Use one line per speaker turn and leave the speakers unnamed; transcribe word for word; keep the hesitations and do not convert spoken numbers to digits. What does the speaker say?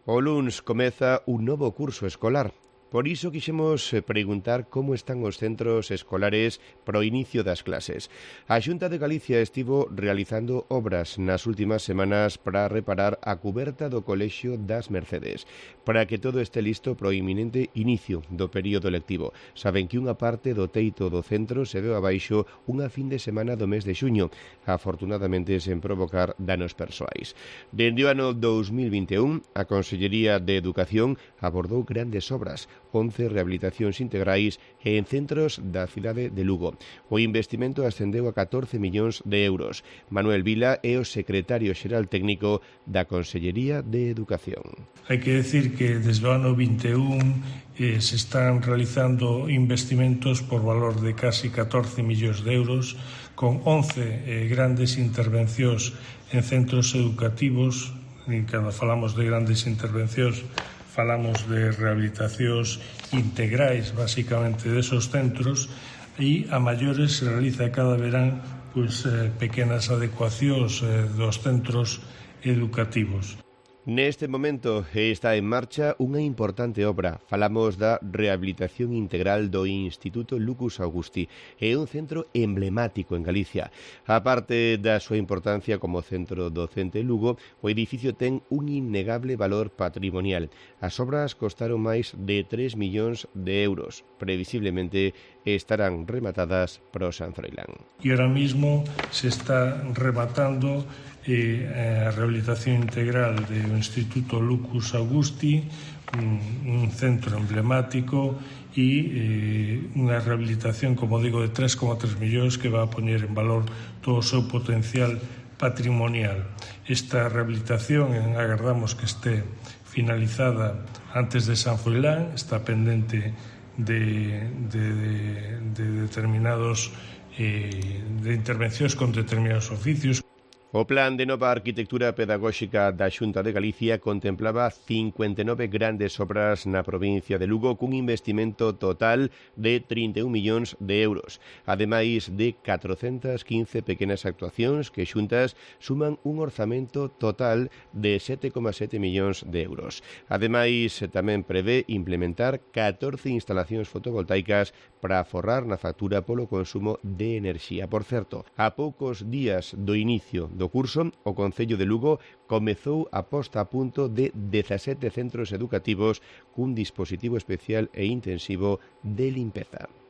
O luns comeza un novo curso escolar. Por iso quixemos preguntar como están os centros escolares pro inicio das clases. A Xunta de Galicia estivo realizando obras nas últimas semanas para reparar a cuberta do Colexio das Mercedes, para que todo este listo pro inminente inicio do período lectivo. Saben que unha parte do teito do centro se veu abaixo unha fin de semana do mes de xuño, afortunadamente sen provocar danos persoais. Dende o ano dous mil vinte e un, a Consellería de Educación abordou grandes obras, once rehabilitacións integrais en centros da cidade de Lugo. O investimento ascendeu a catorce millóns de euros. Manuel Vila é o secretario xeral técnico da Consellería de Educación.
Hai que decir que desde o ano vinte e un eh, se están realizando investimentos por valor de casi catorce millóns de euros, con once eh, grandes intervencións en centros educativos. E cando falamos de grandes intervencións, falamos de rehabilitacións integrais, basicamente, desos centros, e a maiores se realiza cada verán pois, eh, pequenas adecuacións eh, dos centros educativos.
Neste momento está en marcha unha importante obra. Falamos da rehabilitación integral do Instituto Lucus Augusti. É un centro emblemático en Galicia. A parte da súa importancia como centro docente Lugo, o edificio ten un innegable valor patrimonial. As obras costaron máis de tres millóns de euros. Previsiblemente estarán rematadas pro San Froilán.
E ahora mismo se está rematando eh, a rehabilitación integral do Instituto Lucus Augusti, un, un centro emblemático e eh, unha rehabilitación, como digo, de tres coma tres millóns que va a poñer en valor todo o seu potencial patrimonial. Esta rehabilitación agardamos que este finalizada antes de San Froilán, está pendente de, de, de, de determinados eh, de intervencións con determinados oficios.
O Plan de Nova Arquitectura Pedagóxica da Xunta de Galicia contemplaba cincuenta e nove grandes obras na provincia de Lugo cun investimento total de trinta e un millóns de euros, ademais de catrocentas quince pequenas actuacións que xuntas suman un orzamento total de sete coma sete millóns de euros. Ademais, tamén prevé implementar catorce instalacións fotovoltaicas para aforrar na factura polo consumo de enerxía. Por certo, a poucos días do inicio do curso, o Concello de Lugo comezou a posta a punto de dezasete centros educativos cun dispositivo especial e intensivo de limpeza.